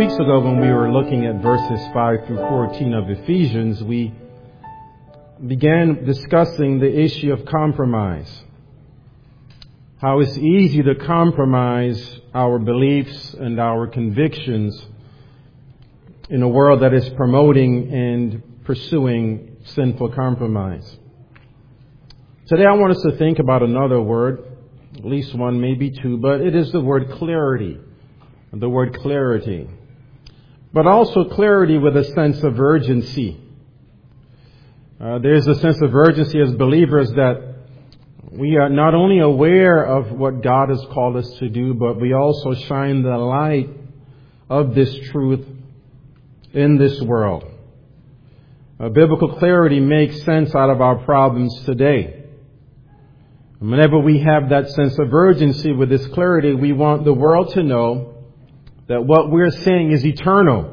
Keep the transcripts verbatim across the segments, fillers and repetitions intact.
weeks ago, when we were looking at verses five through fourteen of Ephesians, we began discussing the issue of compromise. How it's easy to compromise our beliefs and our convictions in a world that is promoting and pursuing sinful compromise. Today I want us to think about another word, at least one, maybe two, but it is the word clarity. The word clarity. But also clarity with a sense of urgency. Uh, there's a sense of urgency as believers that we are not only aware of what God has called us to do, but we also shine the light of this truth in this world. Uh, biblical clarity makes sense out of our problems today. Whenever we have that sense of urgency with this clarity, we want the world to know that what we're saying is eternal.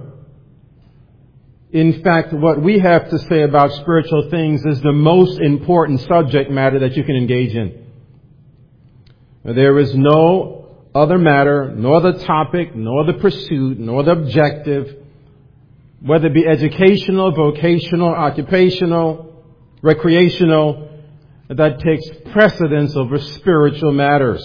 In fact, what we have to say about spiritual things is the most important subject matter that you can engage in. There is no other matter, no other topic, no other pursuit, no other objective, whether it be educational, vocational, occupational, recreational, that takes precedence over spiritual matters.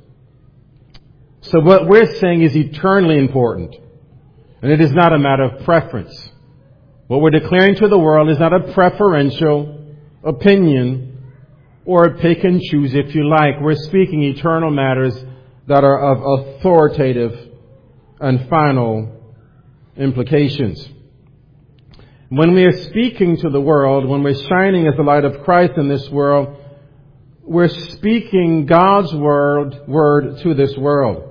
So what we're saying is eternally important. And it is not a matter of preference. What we're declaring to the world is not a preferential opinion or a pick and choose, if you like. We're speaking eternal matters that are of authoritative and final implications. When we are speaking to the world, when we're shining as the light of Christ in this world, we're speaking God's word, word to this world.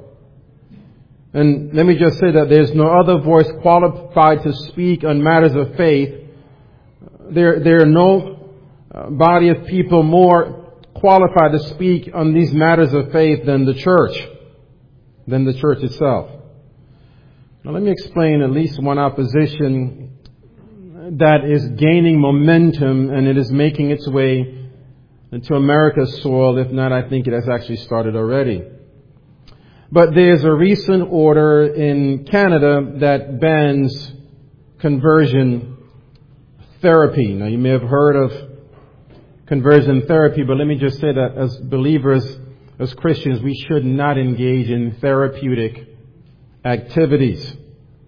And let me just say that there's no other voice qualified to speak on matters of faith. There, there are no body of people more qualified to speak on these matters of faith than the church, than the church itself. Now let me explain at least one opposition that is gaining momentum, and it is making its way into America's soil. If not, I think it has actually started already. But there's a recent order in Canada that bans conversion therapy. Now, you may have heard of conversion therapy, but let me just say that as believers, as Christians, we should not engage in therapeutic activities.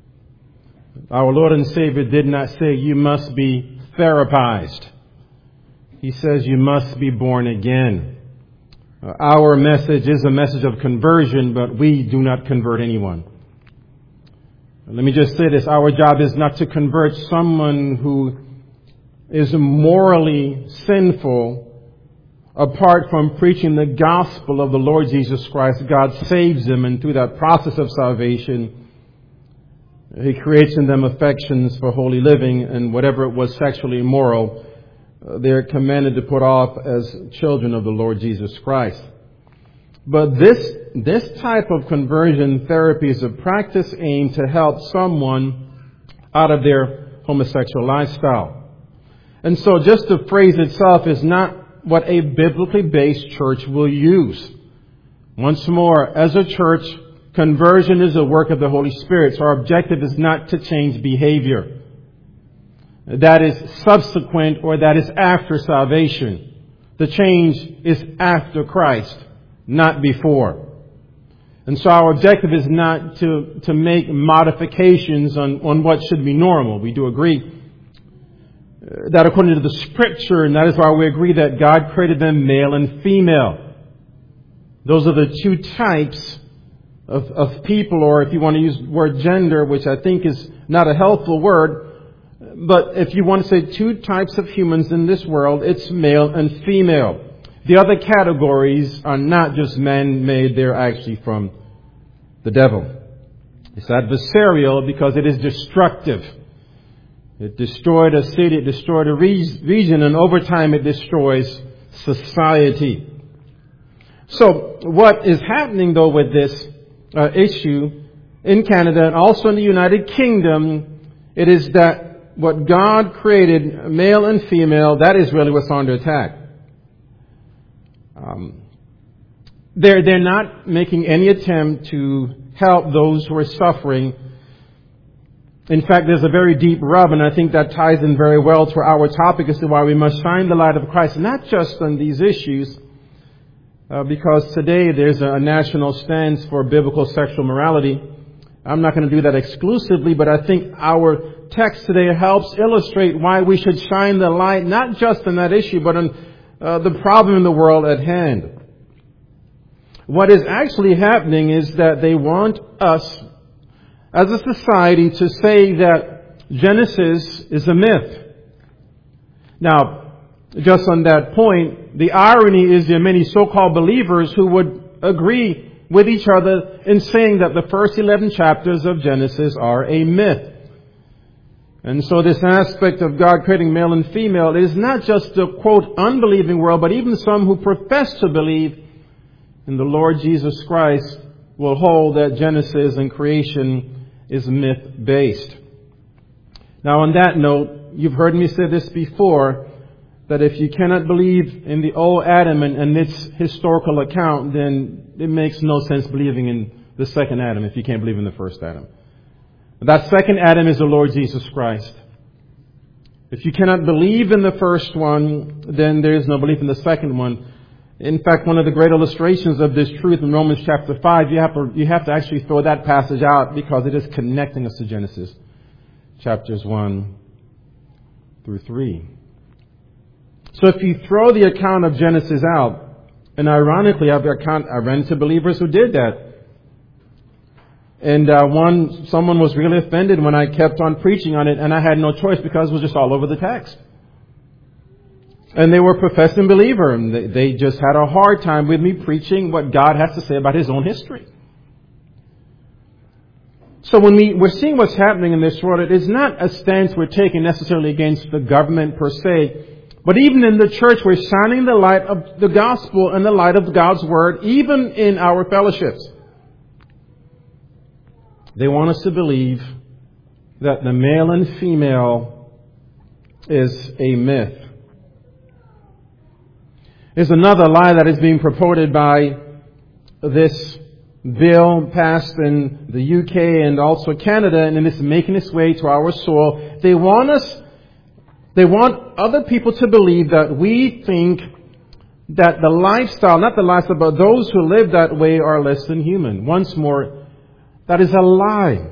Our Lord and Savior did not say you must be therapized. He says you must be born again. Uh, our message is a message of conversion, but we do not convert anyone. Let me just say this. Our job is not to convert someone who is morally sinful apart from preaching the gospel of the Lord Jesus Christ. God saves them, and through that process of salvation, He creates in them affections for holy living, and whatever it was sexually immoral, they're commanded to put off as children of the Lord Jesus Christ. But this, this type of conversion therapy is a practice aimed to help someone out of their homosexual lifestyle. And so just the phrase itself is not what a biblically based church will use. Once more, as a church, conversion is a work of the Holy Spirit. So our objective is not to change behavior that is subsequent or that is after salvation. The change is after Christ, not before. And so our objective is not to, to make modifications on, on what should be normal. We do agree that according to the Scripture, and that is why we agree that God created them male and female. Those are the two types of, of people, or if you want to use the word gender, which I think is not a helpful word, but if you want to say two types of humans in this world, it's male and female. The other categories are not just man-made, they're actually from the devil. It's adversarial because it is destructive. It destroyed a city, it destroyed a region, and over time it destroys society. So what is happening though with this uh, issue in Canada and also in the United Kingdom, it is that what God created, male and female, that is really what's under attack. Um, they're, they're not making any attempt to help those who are suffering In fact, there's a very deep rub, and I think that ties in very well to our topic as to why we must shine the light of Christ, not just on these issues, uh, because today there's a national stance for biblical sexual morality. I'm not going to do that exclusively, but I think our text today helps illustrate why we should shine the light, not just on that issue, but on uh, the problem in the world at hand. What is actually happening is that they want us as a society to say that Genesis is a myth. Now, just on that point, the irony is there are many so-called believers who would agree with each other in saying that the first eleven chapters of Genesis are a myth. And so this aspect of God creating male and female is not just the, quote, unbelieving world, but even some who profess to believe in the Lord Jesus Christ will hold that Genesis and creation is myth-based. Now, on that note, you've heard me say this before, that if you cannot believe in the old Adam and, and its historical account, then it makes no sense believing in the second Adam if you can't believe in the first Adam. That second Adam is the Lord Jesus Christ. If you cannot believe in the first one, then there is no belief in the second one. In fact, one of the great illustrations of this truth in Romans chapter five, you have to, you have to actually throw that passage out because it is connecting us to Genesis chapters one through three. So if you throw the account of Genesis out, and ironically, I've account, I ran into believers who did that. And uh, one, someone was really offended when I kept on preaching on it, and I had no choice because it was just all over the text. And they were professing believer, and they, they just had a hard time with me preaching what God has to say about His own history. So when we, we're seeing what's happening in this world, it is not a stance we're taking necessarily against the government per se, but even in the church, we're shining the light of the gospel and the light of God's word, even in our fellowships. They want us to believe that the male and female is a myth. There's another lie that is being purported by this bill passed in the U K and also Canada, and it's making its way to our soil. They want us, they want other people to believe that we think that the lifestyle, not the lifestyle, but those who live that way are less than human. Once more, that is a lie.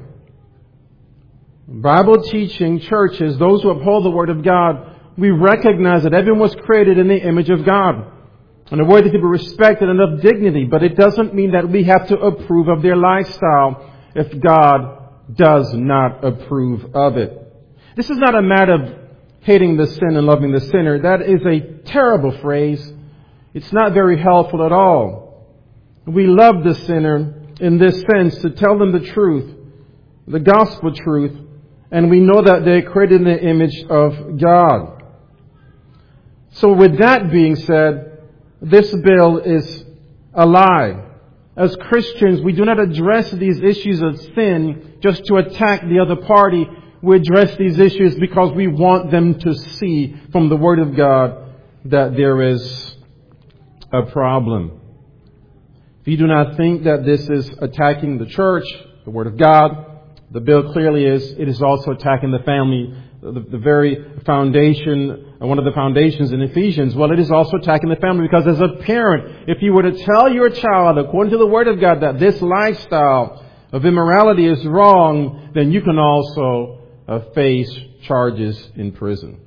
Bible teaching churches, those who uphold the Word of God, we recognize that everyone was created in the image of God and are worthy to be respected and of dignity. But it doesn't mean that we have to approve of their lifestyle if God does not approve of it. This is not a matter of hating the sin and loving the sinner. That is a terrible phrase. It's not very helpful at all. We love the sinner in this sense to tell them the truth, the gospel truth, and we know that they're created in the image of God. So with that being said, this bill is a lie. As Christians, we do not address these issues of sin just to attack the other party. We address these issues because we want them to see from the Word of God that there is a problem. If you do not think that this is attacking the church, the Word of God, the bill clearly is. It is also attacking the family, the, the very foundation, one of the foundations in Ephesians. Well, it is also attacking the family because as a parent, if you were to tell your child, according to the Word of God, that this lifestyle of immorality is wrong, then you can also uh, face charges in prison.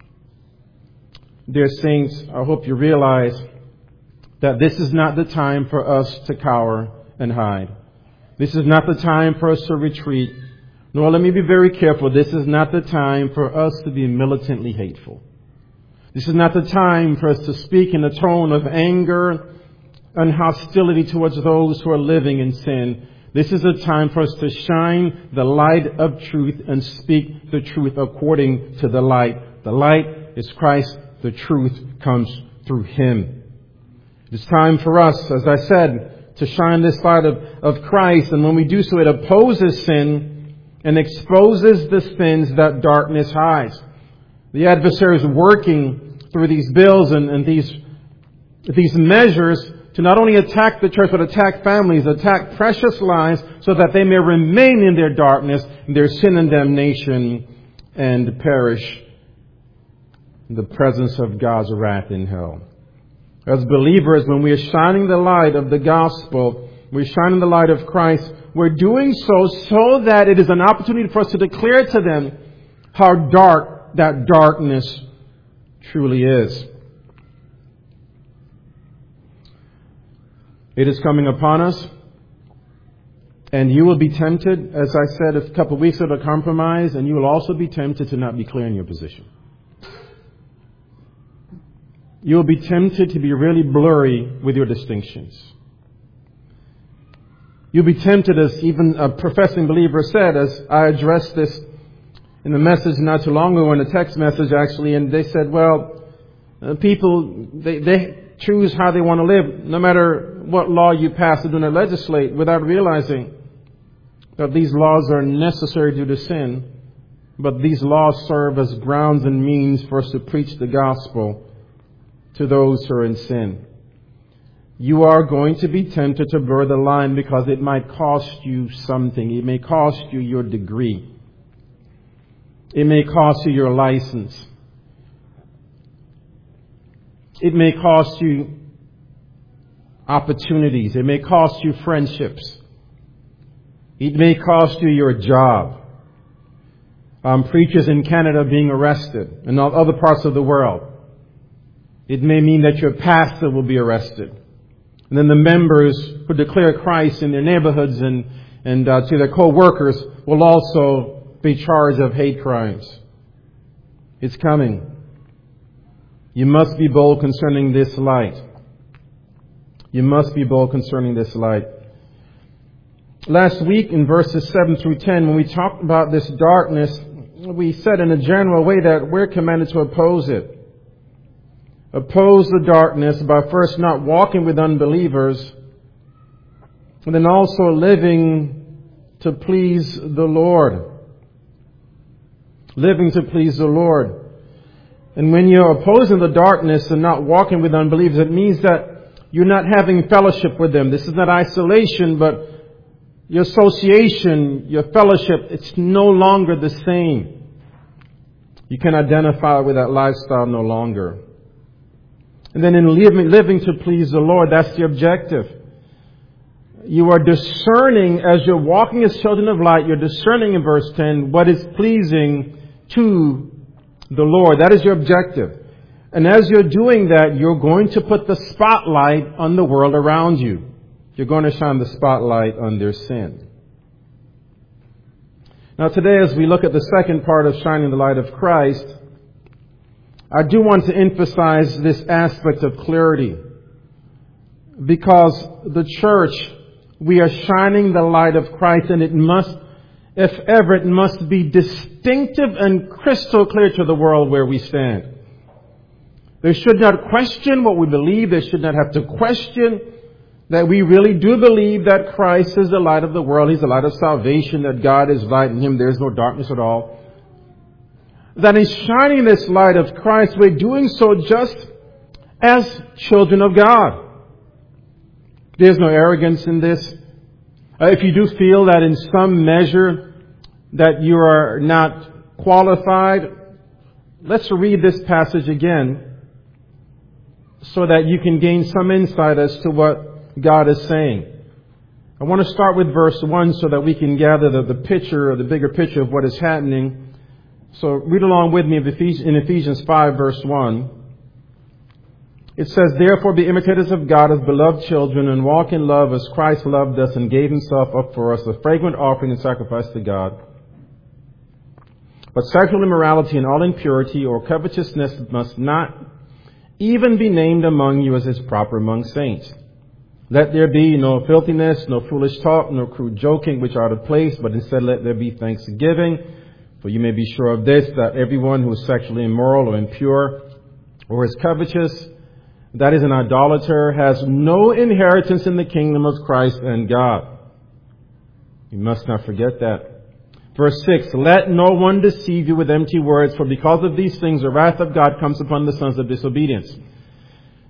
Dear saints, I hope you realize that this is not the time for us to cower and hide. This is not the time for us to retreat. Nor, let me be very careful, this is not the time for us to be militantly hateful. This is not the time for us to speak in a tone of anger and hostility towards those who are living in sin. This is a time for us to shine the light of truth and speak the truth according to the light. The light is Christ. The truth comes through Him. It's time for us, as I said, to shine this light of, of Christ. And when we do so, it opposes sin and exposes the sins that darkness hides. The adversary is working through these bills and, and these, these measures to not only attack the church, but attack families, attack precious lives, so that they may remain in their darkness, in their sin and damnation, and perish in the presence of God's wrath in hell. As believers, when we are shining the light of the gospel, we're shining the light of Christ, we're doing so so that it is an opportunity for us to declare to them how dark that darkness truly is. It is coming upon us, and you will be tempted, as I said a couple of weeks ago, to compromise, and you will also be tempted to not be clear in your position. You will be tempted to be really blurry with your distinctions. You'll be tempted, as even a professing believer said, as I addressed this in a message not too long ago, in a text message actually, and they said, well, uh, people, they, they choose how they want to live, no matter what law you pass or do not legislate, without realizing that these laws are necessary due to sin, but these laws serve as grounds and means for us to preach the gospel to those who are in sin. You are going to be tempted to blur the line because it might cost you something. It may cost you your degree. It may cost you your license. It may cost you opportunities. It may cost you friendships. It may cost you your job. Um, preachers in Canada being arrested and other parts of the world. It may mean that your pastor will be arrested. And then the members who declare Christ in their neighborhoods and, and uh, to their co-workers will also be charged of hate crimes. It's coming. You must be bold concerning this light. You must be bold concerning this light. Last week in verses seven through ten, when we talked about this darkness, we said in a general way that we're commanded to oppose it. Oppose the darkness by first not walking with unbelievers, and then also living to please the Lord. Living to please the Lord. And when you're opposing the darkness and not walking with unbelievers, it means that you're not having fellowship with them. This is not isolation, but your association, your fellowship, it's no longer the same. You can identify with that lifestyle no longer. And then in living, living to please the Lord, that's the objective. You are discerning as you're walking as children of light, you're discerning in verse ten what is pleasing to the Lord. That is your objective. And as you're doing that, you're going to put the spotlight on the world around you. You're going to shine the spotlight on their sin. Now today, as we look at the second part of shining the light of Christ, I do want to emphasize this aspect of clarity. Because the church, we are shining the light of Christ, and it must, if ever, it must be distinctive and crystal clear to the world where we stand. They should not question what we believe. They should not have to question that we really do believe that Christ is the light of the world. He's the light of salvation, that God is light, in Him there is no darkness at all. That in shining this light of Christ, we're doing so just as children of God. There's no arrogance in this. Uh, if you do feel that in some measure that you are not qualified, let's read this passage again so that you can gain some insight as to what God is saying. I want to start with verse one so that we can gather the, the picture, or the bigger picture of what is happening. So read along with me in Ephesians five, verse one. It says, "Therefore be imitators of God as beloved children, and walk in love as Christ loved us and gave Himself up for us, a fragrant offering and sacrifice to God. But sexual immorality and all impurity or covetousness must not even be named among you, as is proper among saints. Let there be no filthiness, no foolish talk, no crude joking, which are out of place, but instead let there be thanksgiving. For you may be sure of this, that everyone who is sexually immoral or impure or is covetous, that is an idolater, has no inheritance in the kingdom of Christ and God." You must not forget that. Verse six, "Let no one deceive you with empty words, for because of these things the wrath of God comes upon the sons of disobedience."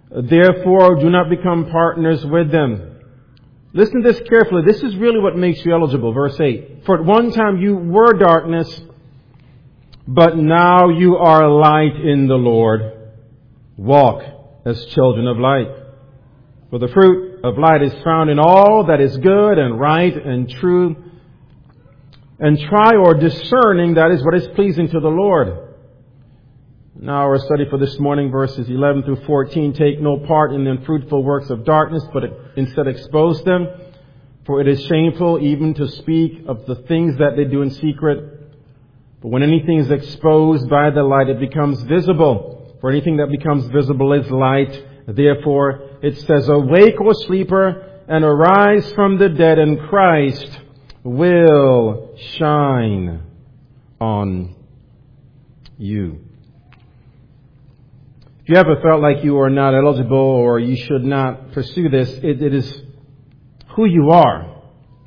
Therefore, do not become partners with them. Listen to this carefully. This is really what makes you eligible. Verse eight. For at one time you were darkness, but now you are light in the Lord. Walk as children of light. For the fruit of light is found in all that is good and right and true. And try or discerning, that is what is pleasing to the Lord. Now our study for this morning, verses eleven through fourteen. Take no part in the unfruitful works of darkness, but instead expose them. For it is shameful even to speak of the things that they do in secret. But when anything is exposed by the light, it becomes visible. For anything that becomes visible is light. Therefore, it says, awake, O sleeper, and arise from the dead, and Christ will shine on you. If you ever felt like you are not eligible or you should not pursue this, it, it is who you are.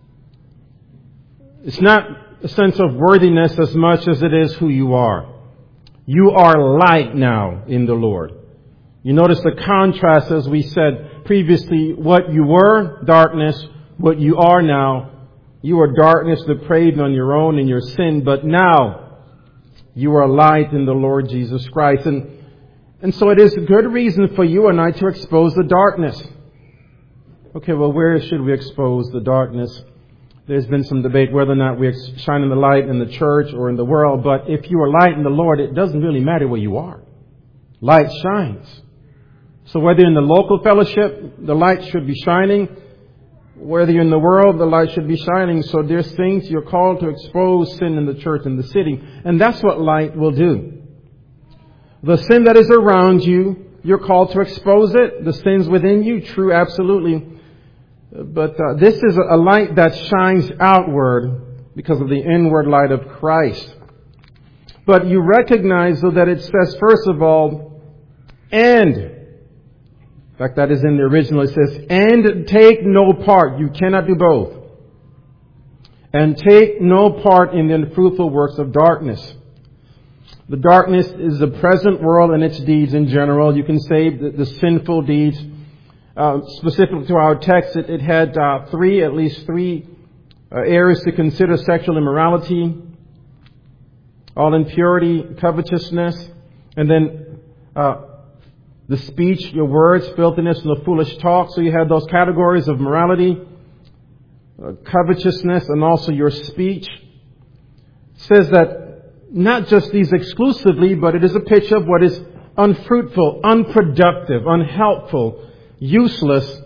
It's not a sense of worthiness as much as it is who you are. You are light now in the Lord. You notice the contrast, as we said previously, what you were, darkness, what you are now. You are darkness, depraved on your own in your sin, but now you are light in the Lord Jesus Christ. And And so it is a good reason for you and I to expose the darkness. Okay, well, where should we expose the darkness? There's been some debate whether or not we shine in the light in the church or in the world. But if you are light in the Lord, it doesn't really matter where you are. Light shines. So whether you're in the local fellowship, the light should be shining. Whether you're in the world, the light should be shining. So there's things you're called to expose sin in the church and the city. And that's what light will do. The sin that is around you, you're called to expose it. The sins within you, true, absolutely. But uh, this is a light that shines outward because of the inward light of Christ. But you recognize, though, that it says, first of all, and. In fact, that is in the original. It says, and take no part. You cannot do both. And take no part in the unfruitful works of darkness. The darkness is the present world and its deeds in general. You can say the, the sinful deeds. Uh, specific to our text, it, it had uh, three, at least three uh, areas to consider: sexual immorality, all impurity, covetousness, and then uh, the speech, your words, filthiness, and the foolish talk. So you have those categories of morality, uh, covetousness, and also your speech. It says that not just these exclusively, but it is a picture of what is unfruitful, unproductive, unhelpful, useless.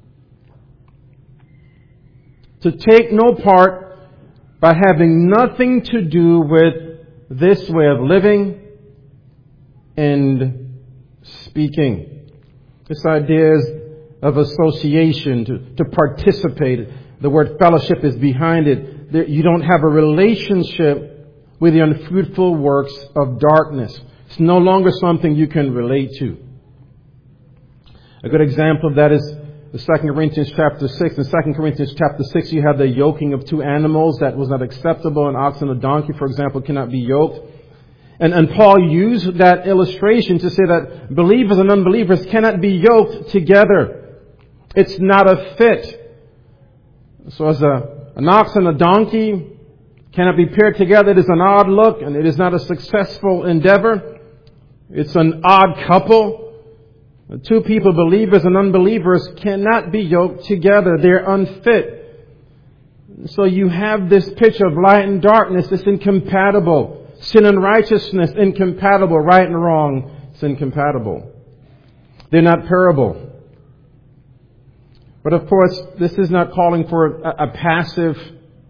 To take no part by having nothing to do with this way of living and speaking. This idea is of association, to, to participate. The word fellowship is behind it. There, you don't have a relationship with the unfruitful works of darkness. It's no longer something you can relate to. A good example of that is the Second Corinthians chapter six. In Second Corinthians chapter six, you have the yoking of two animals that was not acceptable. An ox and a donkey, for example, cannot be yoked. And, and Paul used that illustration to say that believers and unbelievers cannot be yoked together. It's not a fit. So as a, an ox and a donkey cannot be paired together, it is an odd look and it is not a successful endeavor. It's an odd couple. Two people, believers and unbelievers, cannot be yoked together. They're unfit. So you have this picture of light and darkness. It's incompatible. Sin and righteousness, incompatible. Right and wrong, it's incompatible. They're not parable. But of course, this is not calling for a, a passive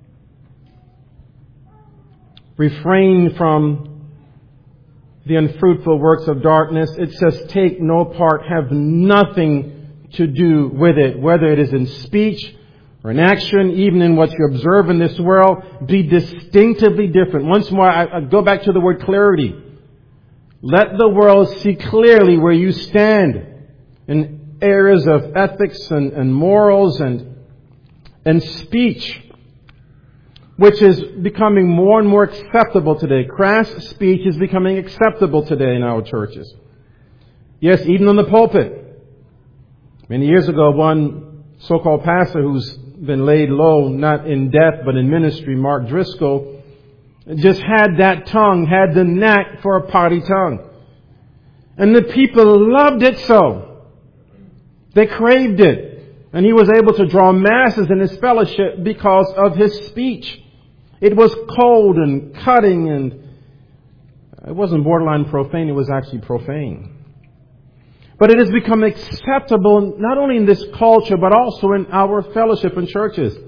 refrain from the unfruitful works of darkness. It says, take no part, have nothing to do with it, whether it is in speech or in action, even in what you observe in this world. Be distinctively different. Once more, I, I go back to the word clarity. Let the world see clearly where you stand in areas of ethics and, and morals and, and speech, which is becoming more and more acceptable today. Crass speech is becoming acceptable today in our churches. Yes, even on the pulpit. Many years ago, one so-called pastor who's been laid low, not in death, but in ministry, Mark Driscoll, just had that tongue, had the knack for a potty tongue. And the people loved it so. They craved it. And he was able to draw masses in his fellowship because of his speech. It was cold and cutting, and it wasn't borderline profane, it was actually profane. But it has become acceptable not only in this culture, but also in our fellowship and churches.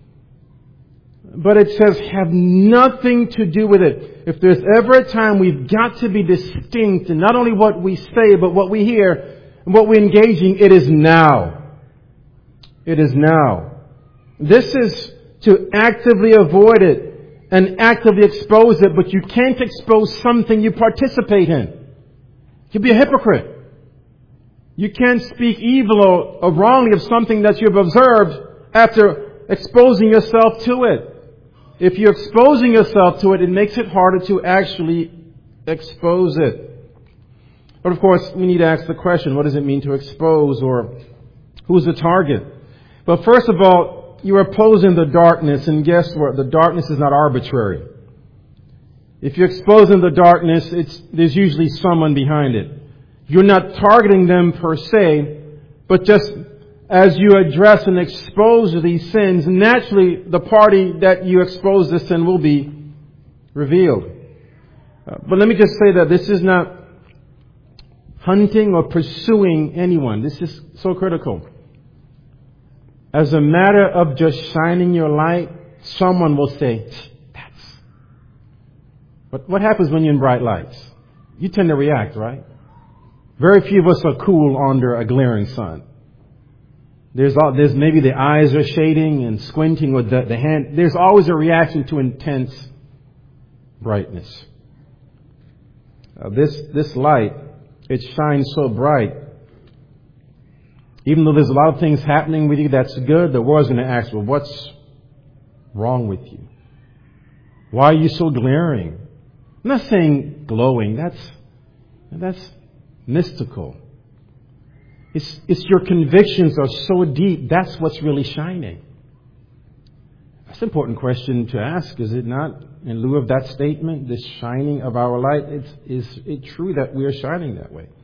But it says have nothing to do with it. If there's ever a time we've got to be distinct in not only what we say, but what we hear and what we're engaging, it is now. It is now. This is to actively avoid it and actively expose it, but you can't expose something you participate in. You'd be a hypocrite. You can't speak evil or, or wrongly of something that you've observed after exposing yourself to it. If you're exposing yourself to it, it makes it harder to actually expose it. But of course, we need to ask the question, what does it mean to expose, or who's the target? But first of all, you're opposing the darkness, and guess what? The darkness is not arbitrary. If you're exposing the darkness, it's, there's usually someone behind it. You're not targeting them per se, but just as you address and expose these sins, naturally the party that you expose the sin will be revealed. Uh, but let me just say that this is not hunting or pursuing anyone. This is so critical. As a matter of just shining your light, someone will say, that's... But what happens when you're in bright lights? You tend to react, right? Very few of us are cool under a glaring sun. There's all, there's maybe the eyes are shading and squinting with the, the hand. There's always a reaction to intense brightness. Uh, this, this light, it shines so bright. Even though there's a lot of things happening with you that's good, the world's going to ask, well, what's wrong with you? Why are you so glaring? I'm not saying glowing. That's, that's mystical. It's, it's your convictions are so deep, that's what's really shining. That's an important question to ask, is it not? In lieu of that statement, the shining of our light, it's, is it true that we are shining that way?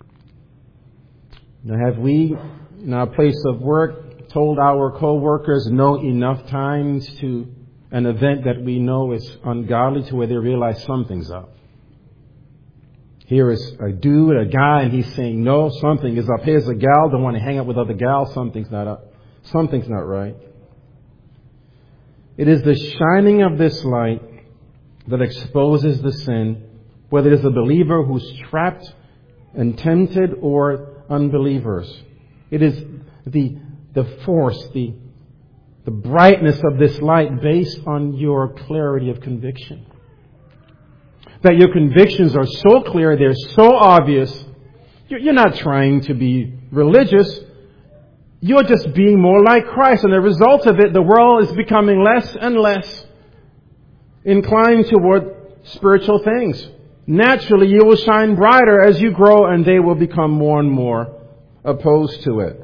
Now, have we, in our place of work, told our co-workers no enough times to an event that we know is ungodly to where they realize something's up? Here is a dude, a guy, and he's saying, no, something is up. Here's a gal, don't want to hang out with other gals. Something's not up. Something's not right. It is the shining of this light that exposes the sin, whether it is a believer who's trapped and tempted or unbelievers. It is the, the force, the, the brightness of this light based on your clarity of conviction. That your convictions are so clear, they're so obvious. You're not trying to be religious. You're just being more like Christ. And the result of it, the world is becoming less and less inclined toward spiritual things. Naturally, you will shine brighter as you grow, and they will become more and more opposed to it.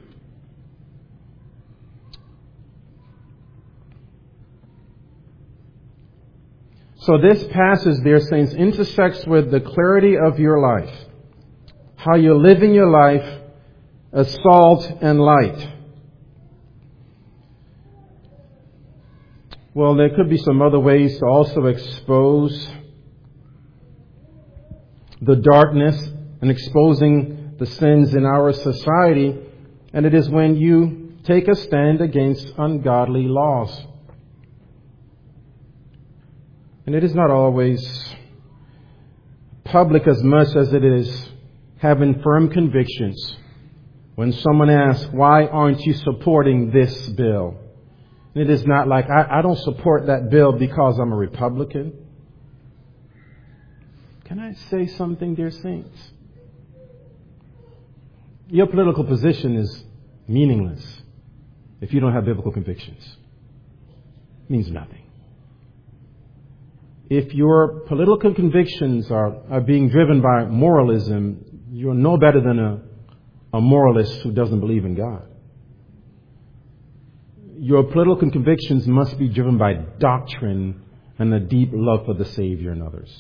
So this passage, dear saints, intersects with the clarity of your life. How you're living your life as salt and light. Well, there could be some other ways to also expose the darkness and exposing the sins in our society. And it is when you take a stand against ungodly laws. And it is not always public as much as it is having firm convictions. When someone asks, why aren't you supporting this bill? And it is not like, I, I don't support that bill because I'm a Republican. Can I say something, dear saints? Your political position is meaningless if you don't have biblical convictions. It means nothing. If your political convictions are, are being driven by moralism, you're no better than a a moralist who doesn't believe in God. Your political convictions must be driven by doctrine and a deep love for the Savior and others.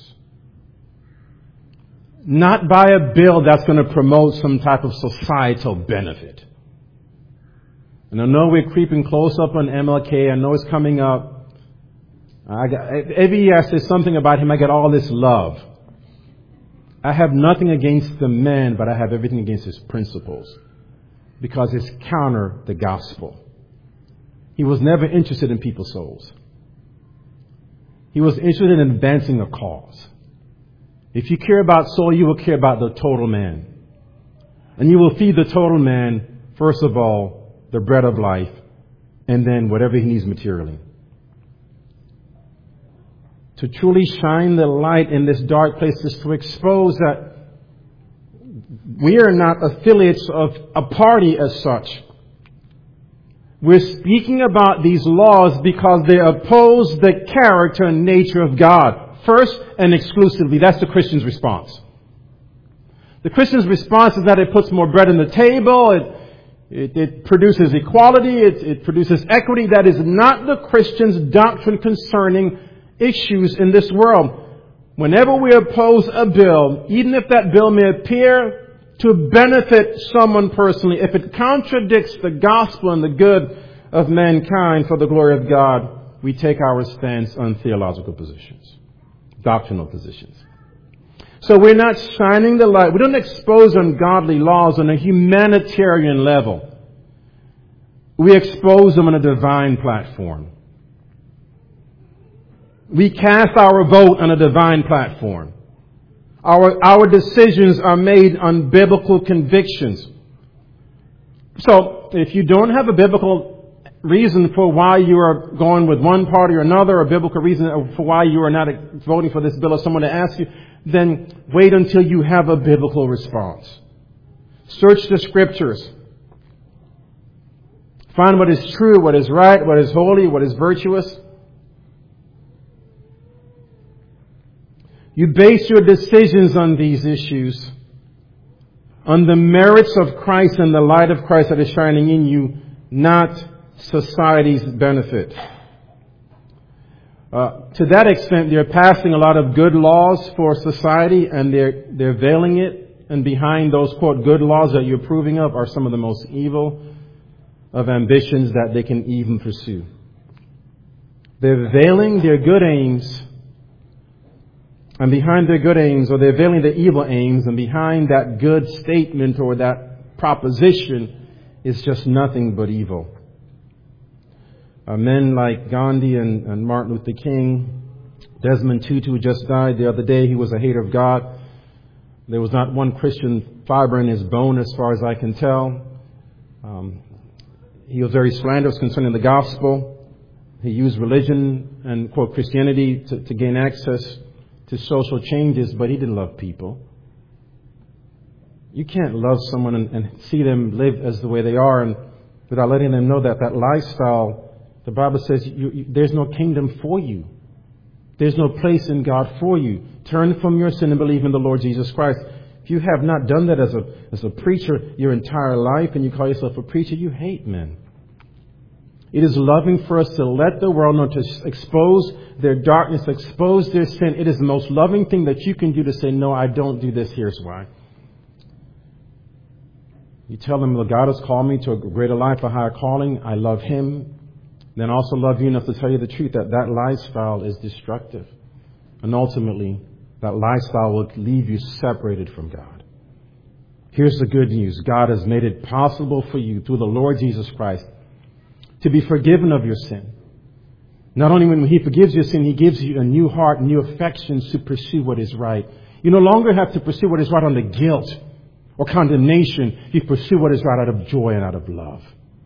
Not by a bill that's going to promote some type of societal benefit. And I know we're creeping close up on M L K. I know it's coming up. I got, every year I say something about him, I get all this love. I have nothing against the man, but I have everything against his principles. Because it's counter the gospel. He was never interested in people's souls. He was interested in advancing a cause. If you care about soul, you will care about the total man. And you will feed the total man, first of all, the bread of life, and then whatever he needs materially. To truly shine the light in this dark place is to expose that we are not affiliates of a party as such. We're speaking about these laws because they oppose the character and nature of God. First and exclusively. That's the Christian's response. The Christian's response is that it puts more bread on the table. It, it, it produces equality. It, it produces equity. That is not the Christian's doctrine concerning issues in this world. Whenever we oppose a bill, even if that bill may appear to benefit someone personally, if it contradicts the gospel and the good of mankind for the glory of God, we take our stance on theological positions, doctrinal positions. So we're not shining the light. We don't expose ungodly laws on a humanitarian level. We expose them on a divine platform. We cast our vote on a divine platform. Our, our decisions are made on biblical convictions. So, if you don't have a biblical reason for why you are going with one party or another, or a biblical reason for why you are not voting for this bill, or someone to ask you, then wait until you have a biblical response. Search the Scriptures. Find what is true, what is right, what is holy, what is virtuous. You base your decisions on these issues, on the merits of Christ and the light of Christ that is shining in you, not society's benefit. Uh, to that extent, they're passing a lot of good laws for society, and they're they're veiling it. And behind those, quote, good laws that you're approving of are some of the most evil of ambitions that they can even pursue. They're veiling their good aims. And behind their good aims, or they're veiling their evil aims, and behind that good statement or that proposition is just nothing but evil. Uh, men like Gandhi and, and Martin Luther King, Desmond Tutu just died the other day. He was a hater of God. There was not one Christian fiber in his bone as far as I can tell. Um, he was very slanderous concerning the gospel. He used religion and, quote, Christianity to, to gain access to social changes, but he didn't love people. You can't love someone and, and see them live as the way they are, and without letting them know that that lifestyle, the Bible says you, you, there's no kingdom for you. There's no place in God for you. Turn from your sin and believe in the Lord Jesus Christ. If you have not done that as a as a preacher your entire life, and you call yourself a preacher, you hate men. It is loving for us to let the world know, to expose their darkness, expose their sin. It is the most loving thing that you can do to say, no, I don't do this. Here's why. You tell them, well, God has called me to a greater life, a higher calling. I love Him. Then also love you enough to tell you the truth that that lifestyle is destructive. And ultimately, that lifestyle will leave you separated from God. Here's the good news. God has made it possible for you through the Lord Jesus Christ to be forgiven of your sin. Not only when He forgives your sin, He gives you a new heart, new affections to pursue what is right. You no longer have to pursue what is right under guilt or condemnation. You pursue what is right out of joy and out of love.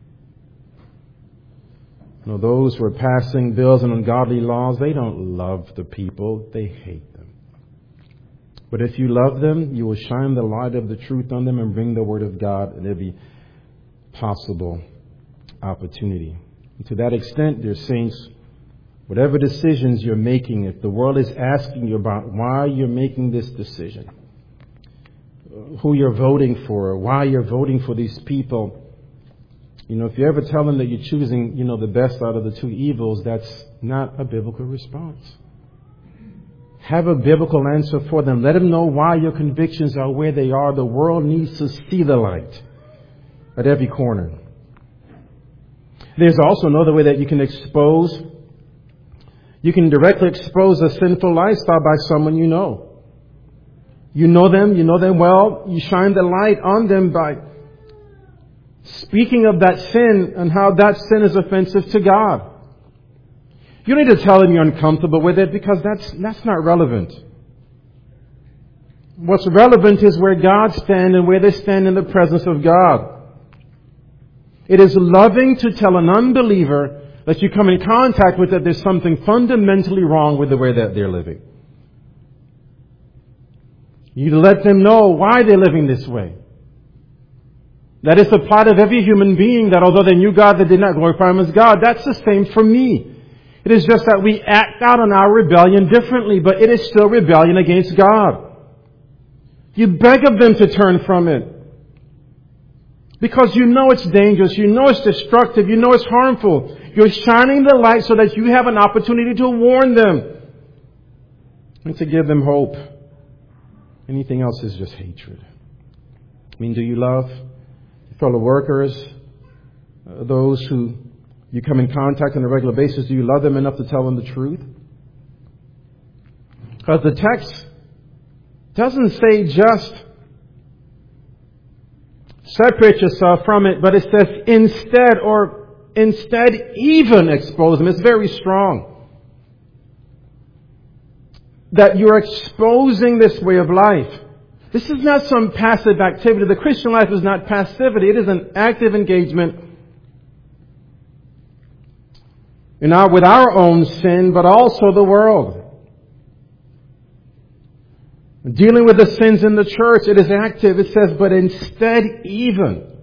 You know, those who are passing bills and ungodly laws, they don't love the people. They hate them. But if you love them, you will shine the light of the truth on them and bring the Word of God in every possible opportunity. And to that extent, dear saints, whatever decisions you're making, if the world is asking you about why you're making this decision, who you're voting for or why you're voting for these people. You know, if you ever tell them that you're choosing, you know, the best out of the two evils, that's not a biblical response. Have a biblical answer for them. Let them know why your convictions are where they are. The world needs to see the light at every corner. There's also another way that you can expose. You can directly expose a sinful lifestyle by someone you know. You know them, you know them well. You shine the light on them by speaking of that sin and how that sin is offensive to God. You don't need to tell them you're uncomfortable with it because that's that's not relevant. What's relevant is where God stands and where they stand in the presence of God. It is loving to tell an unbeliever that you come in contact with that there's something fundamentally wrong with the way that they're living. You let them know why they're living this way. That is the part of every human being that although they knew God, they did not glorify Him as God. That's the same for me. It is just that we act out on our rebellion differently, but it is still rebellion against God. You beg of them to turn from it. Because you know it's dangerous, you know it's destructive, you know it's harmful. You're shining the light so that you have an opportunity to warn them and to give them hope. Anything else is just hatred. I mean, do you love your fellow workers, uh, those who you come in contact on a regular basis? Do you love them enough to tell them the truth? Because the text doesn't say just separate yourself from it, but it says instead or instead even expose them. It's very strong. That you're exposing this way of life. This is not some passive activity. The Christian life is not passivity. It is an active engagement in our, with our own sin, but also the world. Dealing with the sins in the church, it is active. It says, but instead even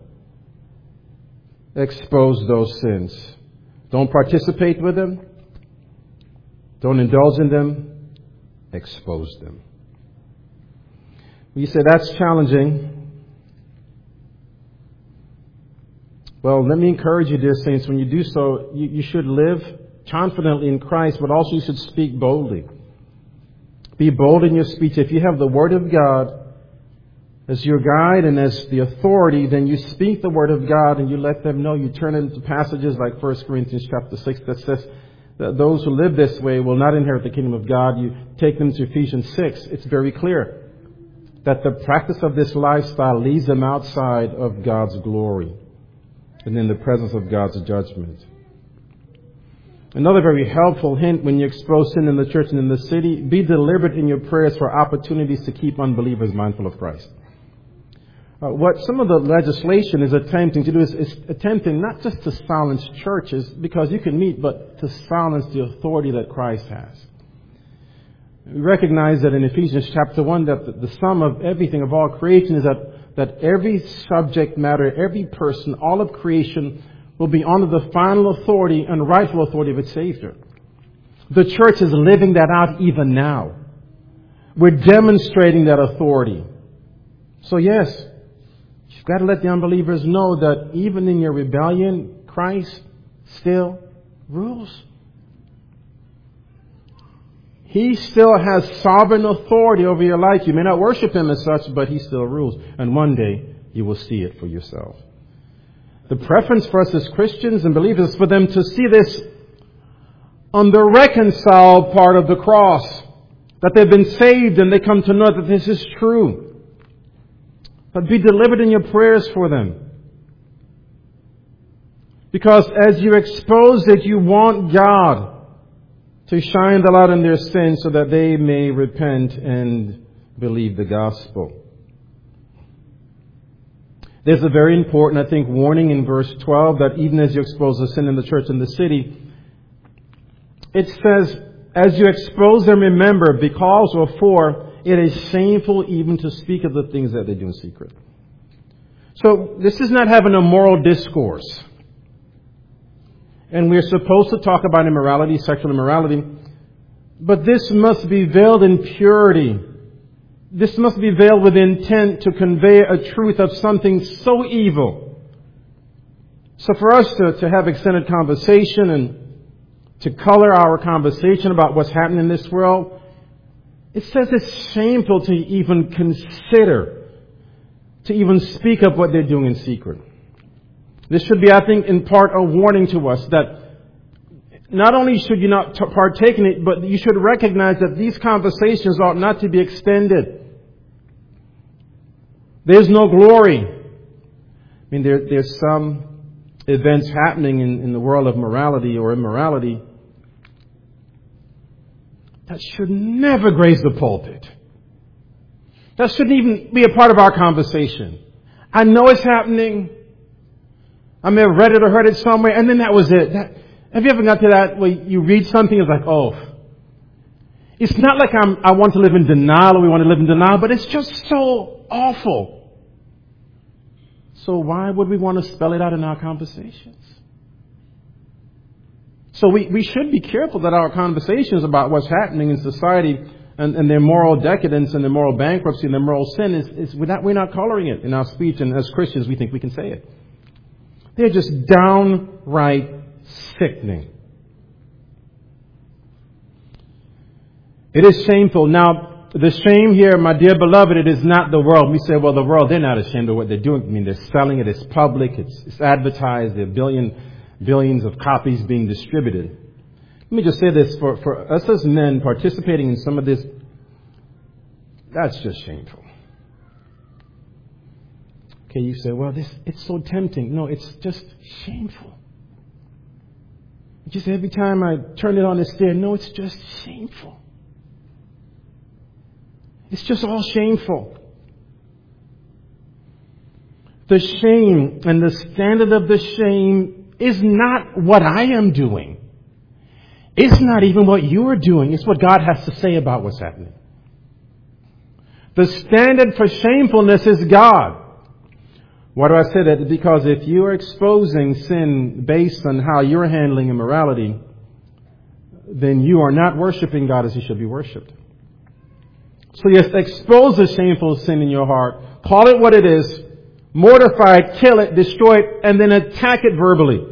expose those sins. Don't participate with them. Don't indulge in them. Expose them. You say that's challenging. Well, let me encourage you, dear saints, when you do so, you, you should live confidently in Christ, but also you should speak boldly. Be bold in your speech. If you have the Word of God as your guide and as the authority, then you speak the Word of God and you let them know. You turn into passages like First Corinthians chapter six that says that those who live this way will not inherit the kingdom of God. You take them to Ephesians six. It's very clear that the practice of this lifestyle leads them outside of God's glory and in the presence of God's judgment. Another very helpful hint when you expose sin in the church and in the city, be deliberate in your prayers for opportunities to keep unbelievers mindful of Christ. Uh, what some of the legislation is attempting to do is, is attempting not just to silence churches, because you can meet, but to silence the authority that Christ has. We recognize that in Ephesians chapter one that the, the sum of everything, of all creation, is that, that every subject matter, every person, all of creation will be under the final authority and rightful authority of its Savior. The church is living that out even now. We're demonstrating that authority. So yes, you've got to let the unbelievers know that even in your rebellion, Christ still rules. He still has sovereign authority over your life. You may not worship Him as such, but He still rules. And one day you will see it for yourself. The preference for us as Christians and believers is for them to see this on the reconciled part of the cross. That they've been saved and they come to know that this is true. But be deliberate in your prayers for them. Because as you expose it, you want God to shine the light on their sins so that they may repent and believe the gospel. There's a very important, I think, warning in verse twelve that even as you expose the sin in the church and the city, it says, as you expose them, remember, because or for, it is shameful even to speak of the things that they do in secret. So this is not having a moral discourse. And we're supposed to talk about immorality, sexual immorality. But this must be veiled in purity This must be veiled with intent to convey a truth of something so evil. So for us to, to have extended conversation and to color our conversation about what's happening in this world, it says it's shameful to even consider, to even speak of what they're doing in secret. This should be, I think, in part a warning to us that not only should you not t- partake in it, but you should recognize that these conversations ought not to be extended. There's no glory. I mean, there, there's some events happening in, in the world of morality or immorality that should never graze the pulpit. That shouldn't even be a part of our conversation. I know it's happening. I may have read it or heard it somewhere, and then that was it. That, have you ever got to that where you read something and it's like, oh, it's not like I'm, I want to live in denial or we want to live in denial, but it's just so awful. So why would we want to spell it out in our conversations? So we, we should be careful that our conversations about what's happening in society and, and their moral decadence and their moral bankruptcy and their moral sin is, is we're not, we're not coloring it in our speech, and as Christians we think we can say it. They're just downright sickening. It is shameful. Now, the shame here, my dear beloved, it is not the world. We say, well, the world, they're not ashamed of what they're doing. I mean, they're selling it. It's public. It's, it's advertised. There are billion, billions of copies being distributed. Let me just say this. For, for us as men participating in some of this, that's just shameful. Okay, you say, well, this it's so tempting. No, it's just shameful. Just every time I turn it on, it's there. No, it's just shameful. It's just all shameful. The shame and the standard of the shame is not what I am doing. It's not even what you are doing. It's what God has to say about what's happening. The standard for shamefulness is God. Why do I say that? Because if you are exposing sin based on how you're handling immorality, then you are not worshiping God as He should be worshipped. So yes, expose the shameful sin in your heart. Call it what it is. Mortify it, kill it, destroy it, and then attack it verbally.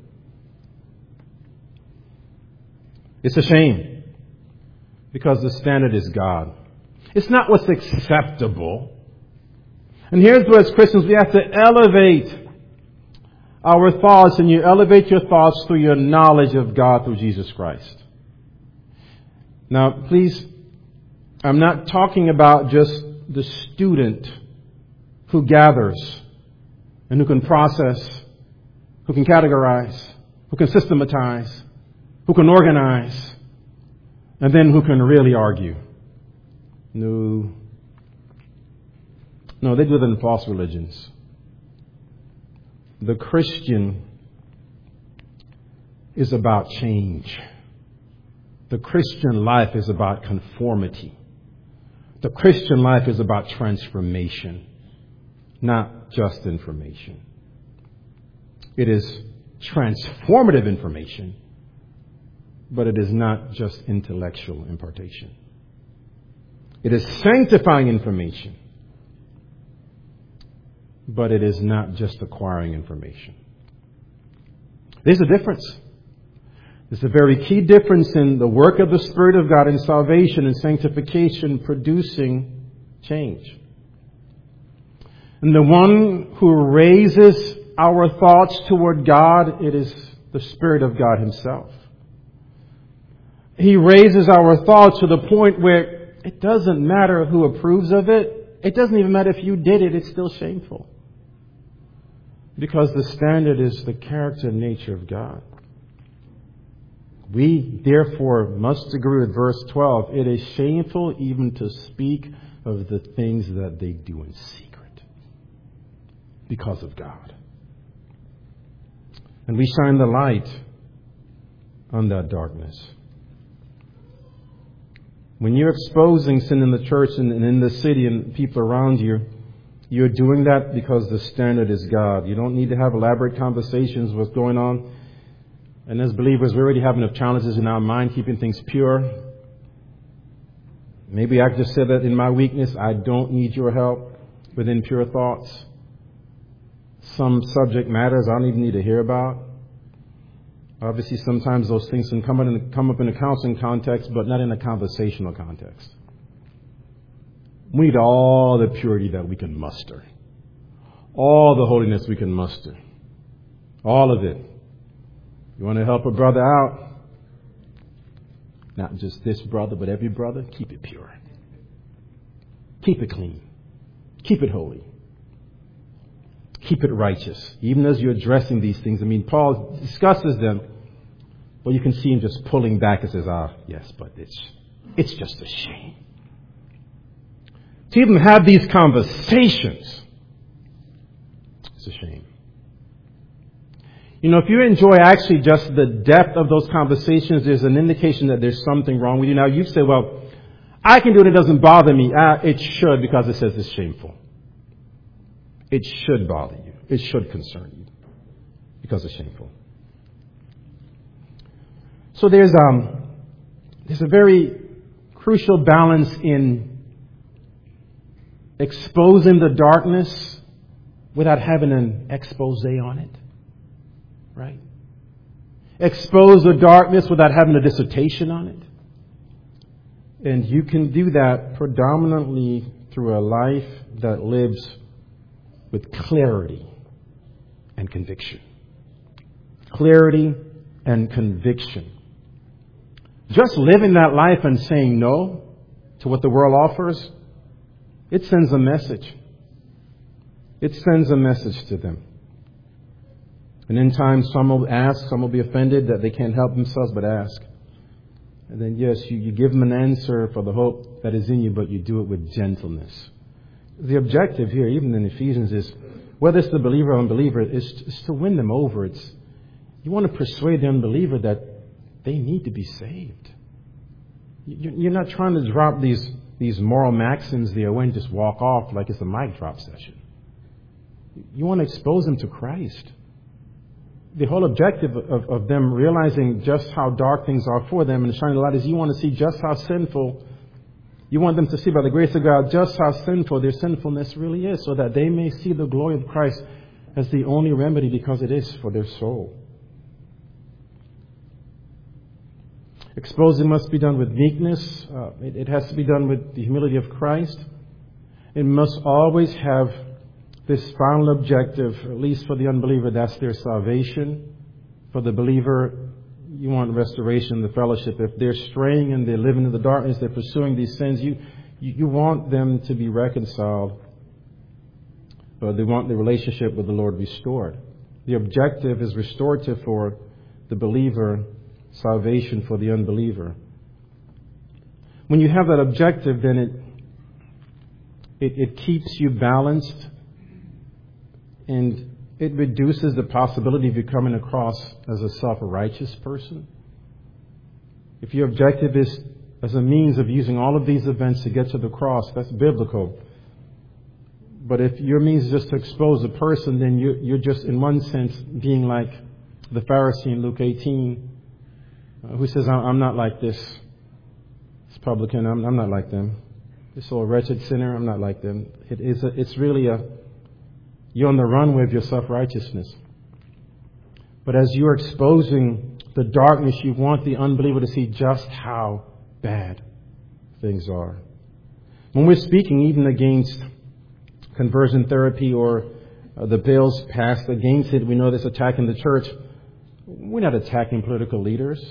It's a shame. Because the standard is God. It's not what's acceptable. And here's where, as Christians, we have to elevate our thoughts, and you elevate your thoughts through your knowledge of God through Jesus Christ. Now, please, I'm not talking about just the student who gathers and who can process, who can categorize, who can systematize, who can organize, and then who can really argue. No. No, they do that in false religions. The Christian is about change. The Christian life is about conformity. The Christian life is about transformation, not just information. It is transformative information, but it is not just intellectual impartation. It is sanctifying information, but it is not just acquiring information. There's a difference. There's a very key difference in the work of the Spirit of God in salvation and sanctification producing change. And the one who raises our thoughts toward God, it is the Spirit of God Himself. He raises our thoughts to the point where it doesn't matter who approves of it. It doesn't even matter if you did it. It's still shameful. Because the standard is the character and nature of God. We, therefore, must agree with verse twelve. It is shameful even to speak of the things that they do in secret because of God. And we shine the light on that darkness. When you're exposing sin in the church and in the city and people around you, you're doing that because the standard is God. You don't need to have elaborate conversations with what's going on. And as believers, we already have enough challenges in our mind, keeping things pure. Maybe I just said that in my weakness, I don't need your help with impure thoughts. Some subject matters I don't even need to hear about. Obviously, sometimes those things can come, in, come up in a counseling context, but not in a conversational context. We need all the purity that we can muster. All the holiness we can muster. All of it. You want to help a brother out? Not just this brother, but every brother, keep it pure. Keep it clean. Keep it holy. Keep it righteous. Even as you're addressing these things, I mean, Paul discusses them, but you can see him just pulling back and says, ah, yes, but it's, it's just a shame. To even have these conversations, it's a shame. You know, if you enjoy actually just the depth of those conversations, there's an indication that there's something wrong with you. Now, you say, well, I can do it. It doesn't bother me. Ah, it should, because it says it's shameful. It should bother you. It should concern you because it's shameful. So there's um there's a very crucial balance in exposing the darkness without having an expose on it. Right? Expose the darkness without having a dissertation on it. And you can do that predominantly through a life that lives with clarity and conviction. Clarity and conviction. Just living that life and saying no to what the world offers, it sends a message. It sends a message to them. And in time, some will ask, some will be offended that they can't help themselves but ask. And then, yes, you, you give them an answer for the hope that is in you, but you do it with gentleness. The objective here, even in Ephesians, is whether it's the believer or unbeliever, is, is to win them over. It's you want to persuade the unbeliever that they need to be saved. You're not trying to drop these, these moral maxims there and just walk off like it's a mic drop session. You want to expose them to Christ. The whole objective of, of them realizing just how dark things are for them and shining the light is you want to see just how sinful. You want them to see by the grace of God just how sinful their sinfulness really is, so that they may see the glory of Christ as the only remedy, because it is for their soul. Exposing must be done with meekness. Uh, it, it has to be done with the humility of Christ. It must always have this final objective, at least for the unbeliever, that's their salvation. For the believer, you want restoration, the fellowship. If they're straying and they're living in the darkness, they're pursuing these sins, you, you, you want them to be reconciled. Or they want the relationship with the Lord restored. The objective is restorative for the believer, salvation for the unbeliever. When you have that objective, then it, it, it keeps you balanced, and it reduces the possibility of you coming across as a self-righteous person. If your objective is as a means of using all of these events to get to the cross, that's biblical. But if your means is just to expose a person, then you're, you're just, in one sense, being like the Pharisee in Luke eighteen, uh, who says, I'm not like this, this publican, I'm, I'm not like them. This old wretched sinner, I'm not like them. It is a, it's really a You're on the run with your self-righteousness. But as you're exposing the darkness, you want the unbeliever to see just how bad things are. When we're speaking even against conversion therapy or uh, the bills passed against it, we know this attacking the church. We're not attacking political leaders.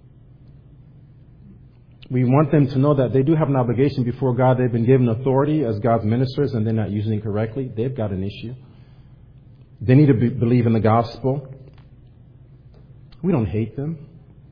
We want them to know that they do have an obligation before God. They've been given authority as God's ministers, and they're not using it correctly. They've got an issue. They need to be, believe in the gospel. We don't hate them.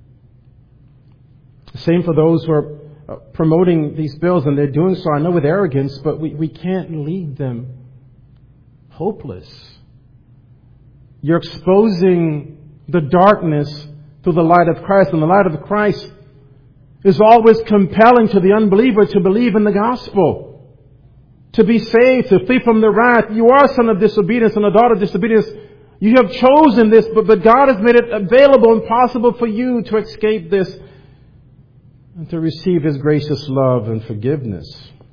Same for those who are uh, promoting these bills, and they're doing so, I know, with arrogance, but we, we can't leave them hopeless. You're exposing the darkness to the light of Christ, and the light of Christ is always compelling to the unbeliever to believe in the gospel, to be saved, to flee from the wrath. You are a son of disobedience and a daughter of disobedience. You have chosen this, but, but God has made it available and possible for you to escape this. and to receive His gracious love and forgiveness.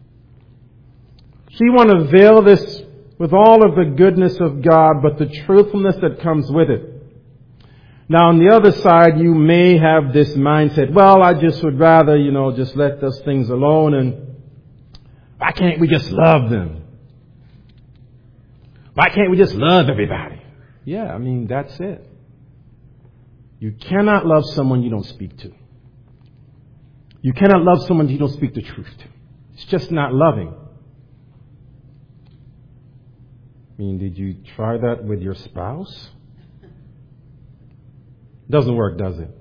So you want to veil this with all of the goodness of God, but the truthfulness that comes with it. Now, on the other side, you may have this mindset, well, I just would rather, you know, just let those things alone, and why can't we just love them? Why can't we just love everybody? Yeah, I mean, that's it. You cannot love someone you don't speak to. You cannot love someone you don't speak the truth to. It's just not loving. I mean, did you try that with your spouse? Doesn't work, does it?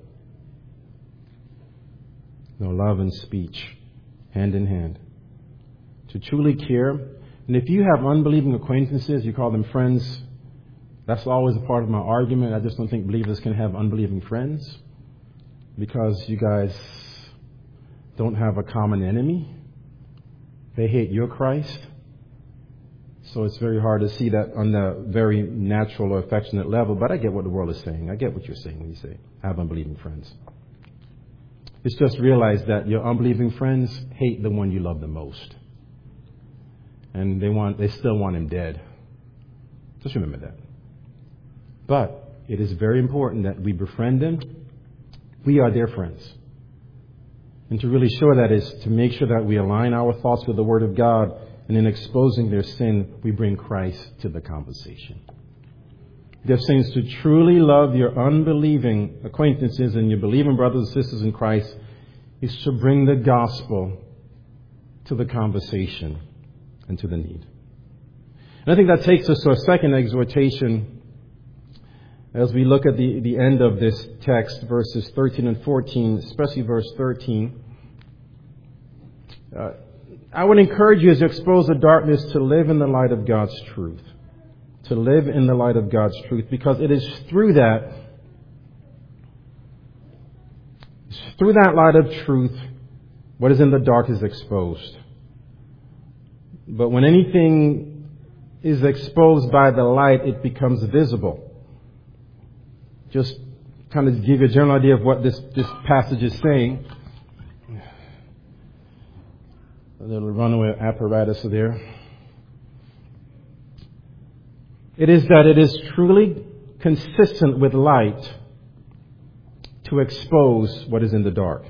No, love and speech, hand in hand. To truly care. And if you have unbelieving acquaintances, you call them friends, that's always a part of my argument. I just don't think believers can have unbelieving friends because you guys don't have a common enemy. They hate your Christ. So it's very hard to see that on the very natural or affectionate level. But I get what the world is saying. I get what you're saying when you say, have unbelieving friends. It's just realize that your unbelieving friends hate the one you love the most. And they want, they still want him dead. Just remember that. But it is very important that we befriend them. We are their friends. And to really show that is to make sure that we align our thoughts with the Word of God. And in exposing their sin, we bring Christ to the conversation. Dear saints, to truly love your unbelieving acquaintances and your believing brothers and sisters in Christ is to bring the gospel to the conversation and to the need. And I think that takes us to a second exhortation as we look at the, the end of this text, verses thirteen and fourteen, especially verse thirteen. Uh, I would encourage you as you expose the darkness to live in the light of God's truth. To live in the light of God's truth, because it is through that, through that light of truth, what is in the dark is exposed. But when anything is exposed by the light, it becomes visible. Just kind of give you a general idea of what this, this passage is saying. A little runaway apparatus there. It is that it is truly consistent with light to expose what is in the dark.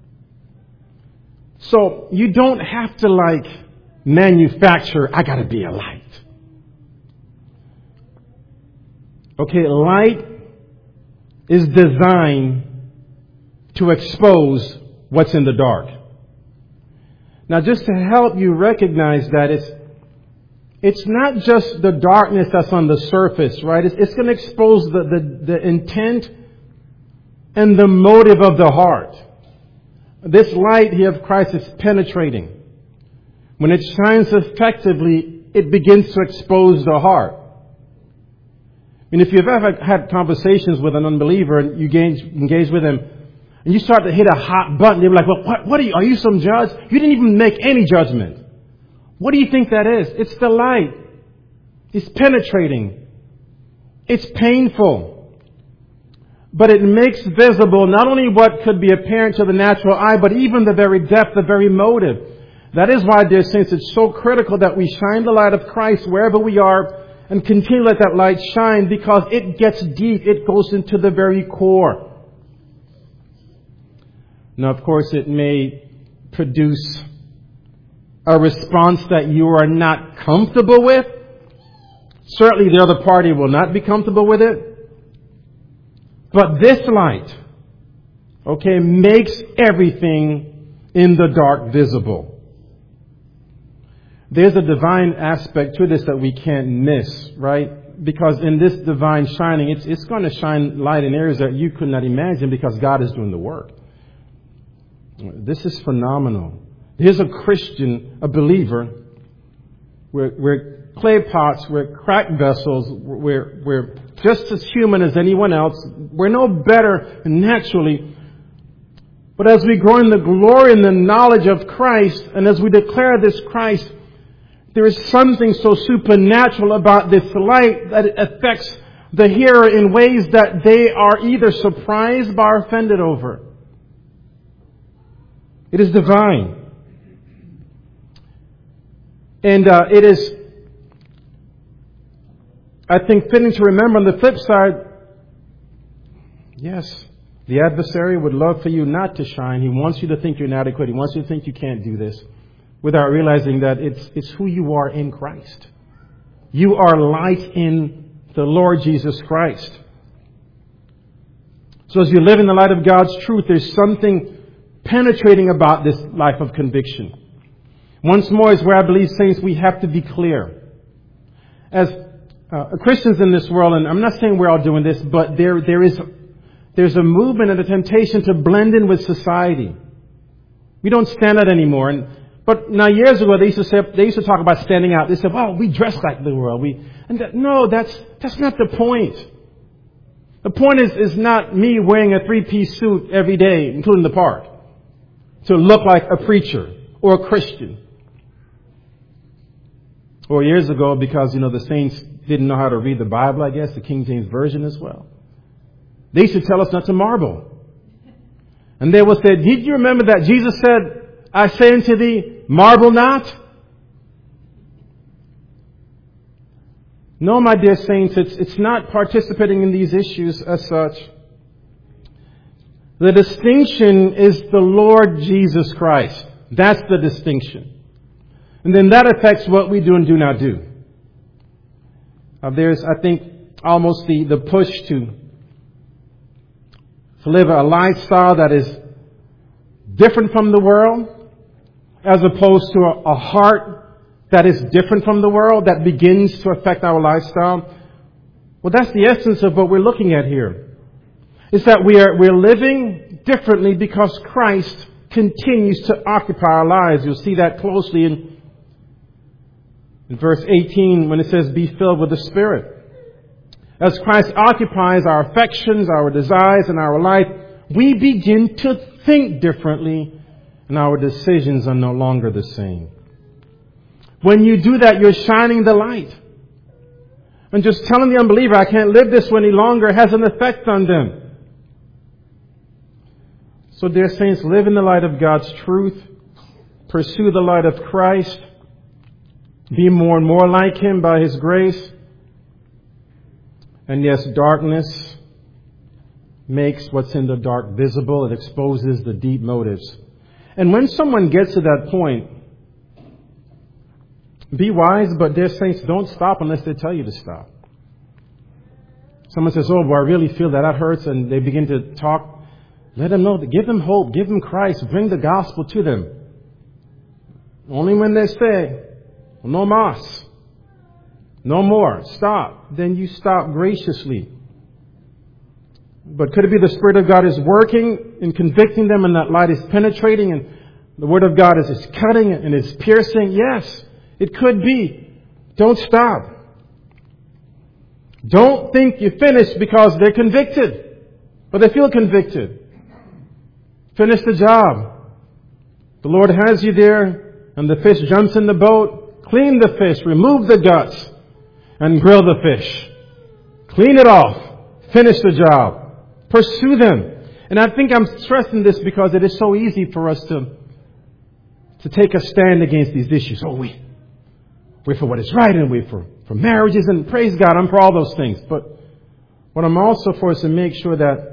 So you don't have to like manufacture, I gotta be a light. Okay, light is designed to expose what's in the dark. Now, just to help you recognize that, it's it's not just the darkness that's on the surface, right? It's, it's going to expose the, the, the intent and the motive of the heart. This light here of Christ is penetrating. When it shines effectively, it begins to expose the heart. And if you've ever had conversations with an unbeliever and you engage, engage with him, and you start to hit a hot button, they're like, well, what, what are you? Are you some judge? You didn't even make any judgment. What do you think that is? It's the light. It's penetrating. It's painful. But it makes visible not only what could be apparent to the natural eye, but even the very depth, the very motive. That is why, dear saints, it's so critical that we shine the light of Christ wherever we are and continue to let that light shine, because it gets deep. It goes into the very core. Now, of course, it may produce a response that you are not comfortable with. Certainly the other party will not be comfortable with it. But this light, okay, makes everything in the dark visible. There's a divine aspect to this that we can't miss, right? Because in this divine shining, it's, it's going to shine light in areas that you could not imagine, because God is doing the work. This is phenomenal. Here's a Christian, a believer. We're, we're clay pots, we're cracked vessels, we're, we're just as human as anyone else. We're no better naturally. But as we grow in the glory and the knowledge of Christ, and as we declare this Christ, there is something so supernatural about this light that it affects the hearer in ways that they are either surprised by or offended over. It is divine. And uh, it is, I think, fitting to remember on the flip side, yes, the adversary would love for you not to shine. He wants you to think you're inadequate. He wants you to think you can't do this, without realizing that it's it's who you are in Christ. You are light in the Lord Jesus Christ. So as you live in the light of God's truth, there's something penetrating about this life of conviction. Once more is where I believe, saints, we have to be clear. As uh, Christians in this world, and I'm not saying we're all doing this, but there there is there's a movement and a temptation to blend in with society. We don't stand out anymore. And But now years ago, they used to say, they used to talk about standing out. They said, "Well, we dress like the world." We and that, no, that's that's not the point. The point is is not me wearing a three-piece suit every day, including the park, to look like a preacher or a Christian. Or years ago, because you know the saints didn't know how to read the Bible, I guess the King James Version as well. They used to tell us not to marvel, and they would say, "Did you remember that Jesus said, 'I say unto thee, marvel not'?" No, my dear saints, it's, it's not participating in these issues as such. The distinction is the Lord Jesus Christ. That's the distinction. And then that affects what we do and do not do. Uh, there's, I think, almost the, the push to, to live a lifestyle that is different from the world, as opposed to a, a heart that is different from the world, that begins to affect our lifestyle. Well, that's the essence of what we're looking at here. It's that we are, we're living differently because Christ continues to occupy our lives. You'll see that closely in, in verse eighteen when it says, "Be filled with the Spirit." As Christ occupies our affections, our desires, and our life, we begin to think differently, and our decisions are no longer the same. When you do that, you're shining the light. And just telling the unbeliever, "I can't live this way any longer," has an effect on them. So, dear saints, live in the light of God's truth. Pursue the light of Christ. Be more and more like Him by His grace. And yes, darkness makes what's in the dark visible. It exposes the deep motives. And when someone gets to that point, be wise, but dear saints, don't stop unless they tell you to stop. Someone says, "Oh, boy, I really feel that. That hurts." And they begin to talk. Let them know. Give them hope. Give them Christ. Bring the gospel to them. Only when they say, "No mas, no more, stop," then you stop graciously. But could it be the Spirit of God is working and convicting them, and that light is penetrating, and the Word of God is, is cutting and is piercing? Yes. It could be. Don't stop. Don't think you finished because they're convicted, but they feel convicted. Finish the job. The Lord has you there, and the fish jumps in the boat. Clean the fish, remove the guts, and grill the fish. Clean it off. Finish the job. Pursue them. And I think I'm stressing this because it is so easy for us to, to take a stand against these issues. Oh, we We're for what is right, and we're for, for marriages, and praise God, I'm for all those things. But what I'm also for is to make sure that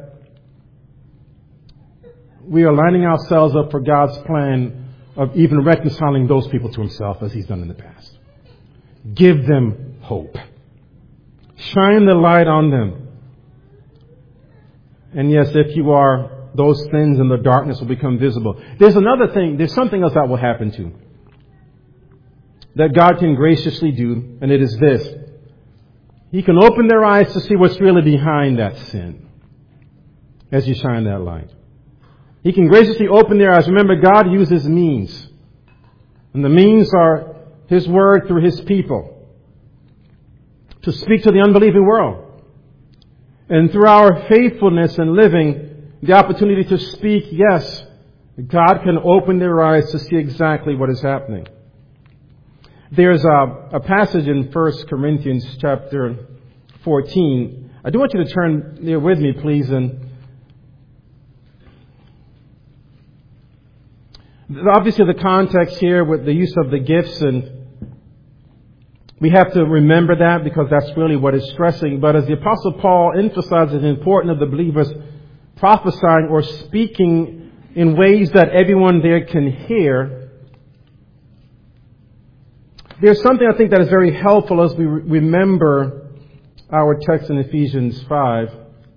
we are lining ourselves up for God's plan of even reconciling those people to Himself as He's done in the past. Give them hope. Shine the light on them. And yes, if you are, those sins in the darkness will become visible. There's another thing, there's something else that will happen too, that God can graciously do, and it is this. He can open their eyes to see what's really behind that sin as you shine that light. He can graciously open their eyes. Remember, God uses means. And the means are His Word through His people to speak to the unbelieving world. And through our faithfulness and living, the opportunity to speak, yes, God can open their eyes to see exactly what is happening. There's a, a passage in First Corinthians chapter fourteen. I do want you to turn there with me, please. And Obviously, the context here with the use of the gifts, and we have to remember that because that's really what it's stressing. But as the Apostle Paul emphasizes the importance of the believers prophesying or speaking in ways that everyone there can hear, there's something I think that is very helpful as we re- remember our text in Ephesians five.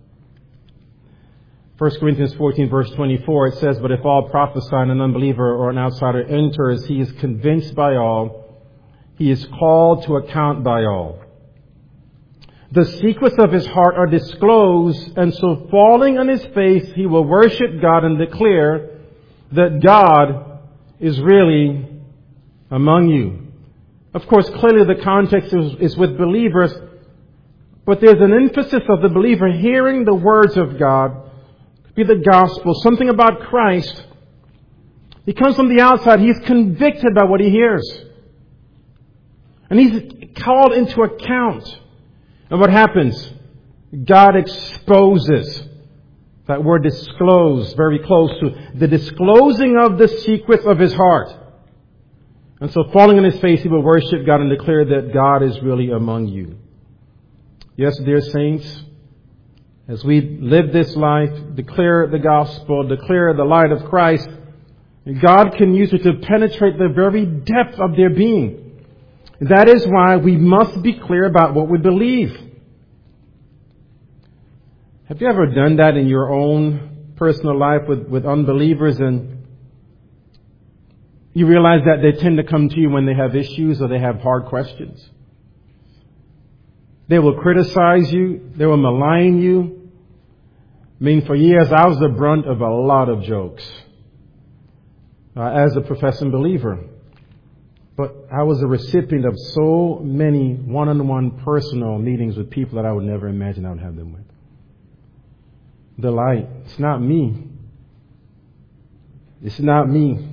First Corinthians fourteen verse twenty-four, it says, "But if all prophesy and an unbeliever or an outsider enters, he is convinced by all. He is called to account by all. The secrets of his heart are disclosed, and so falling on his face, he will worship God and declare that God is really among you." Of course, clearly the context is, is with believers, but there's an emphasis of the believer hearing the words of God, be the gospel, something about Christ. He comes from the outside. He's convicted by what he hears. And he's called into account. And what happens? God exposes. That word disclose, very close to the disclosing of the secrets of his heart. And so falling on his face, he will worship God and declare that God is really among you. Yes, dear saints, as we live this life, declare the gospel, declare the light of Christ, God can use it to penetrate the very depth of their being. That is why we must be clear about what we believe. Have you ever done that in your own personal life with, with unbelievers, and you realize that they tend to come to you when they have issues or they have hard questions? They will criticize you. They will malign you. I mean, for years I was the brunt of a lot of jokes uh, as a professing believer. But I was a recipient of so many one-on-one personal meetings with people that I would never imagine I would have them with. The light. It's not me. It's not me.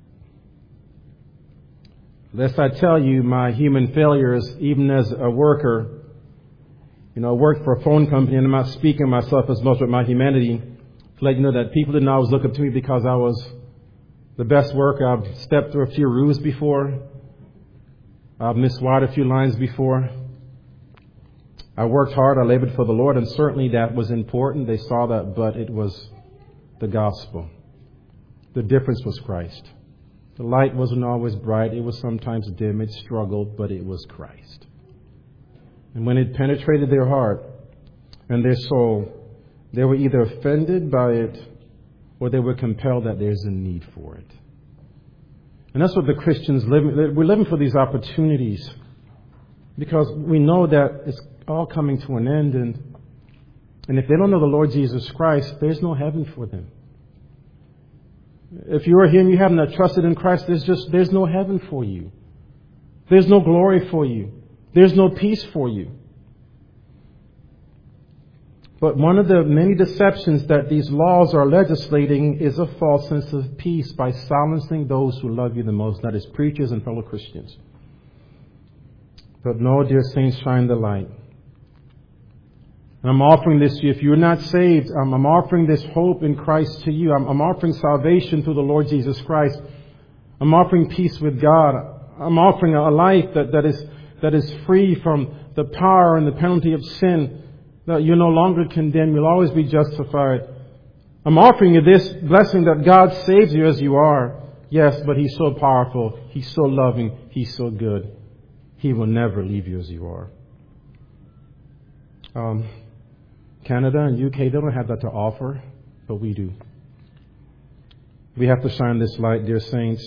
Lest I tell you my human failures, even as a worker. You know, I worked for a phone company, and I'm not speaking of myself as much with my humanity. To let you know that people didn't always look up to me because I was the best worker. I've stepped through a few roofs before. I've missed wide a few lines before. I worked hard. I labored for the Lord, and certainly that was important. They saw that, but it was the gospel. The difference was Christ. The light wasn't always bright. It was sometimes dim. It struggled, but it was Christ. And when it penetrated their heart and their soul, they were either offended by it or they were compelled that there's a need for it. And that's what the Christians live. We're living for these opportunities because we know that it's all coming to an end. And, and if they don't know the Lord Jesus Christ, there's no heaven for them. If you are here and you haven't trusted in Christ, there's just, there's no heaven for you. There's no glory for you. There's no peace for you. But one of the many deceptions that these laws are legislating is a false sense of peace by silencing those who love you the most, that is, preachers and fellow Christians. But no, dear saints, shine the light. And I'm offering this to you. If you're not saved, I'm, I'm offering this hope in Christ to you. I'm, I'm offering salvation through the Lord Jesus Christ. I'm offering peace with God. I'm offering a life that, that is that is free from the power and the penalty of sin. That you're no longer condemned. You'll always be justified. I'm offering you this blessing that God saves you as you are. Yes, but He's so powerful. He's so loving. He's so good. He will never leave you as you are. Um, Canada and U K, they don't have that to offer, but we do. We have to shine this light, dear saints.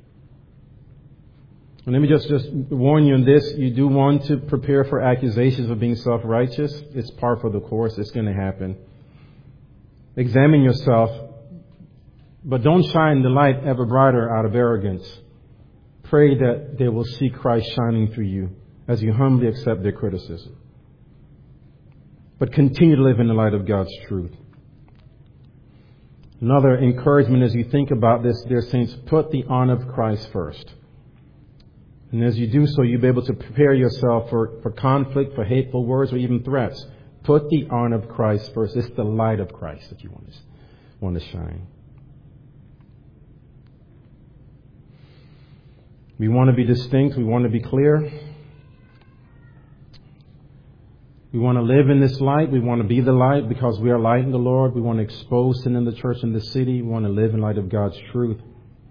And let me just, just warn you on this. You do want to prepare for accusations of being self-righteous. It's par for the course. It's going to happen. Examine yourself, but don't shine the light ever brighter out of arrogance. Pray that they will see Christ shining through you as you humbly accept their criticism. But continue to live in the light of God's truth. Another encouragement as you think about this, dear saints, put the honor of Christ first. And as you do so, you'll be able to prepare yourself for, for conflict, for hateful words, or even threats. Put the honor of Christ first. It's the light of Christ that you want to, want to shine. We want to be distinct. We want to be clear. We want to live in this light. We want to be the light because we are light in the Lord. We want to expose sin in the church and the city. We want to live in light of God's truth.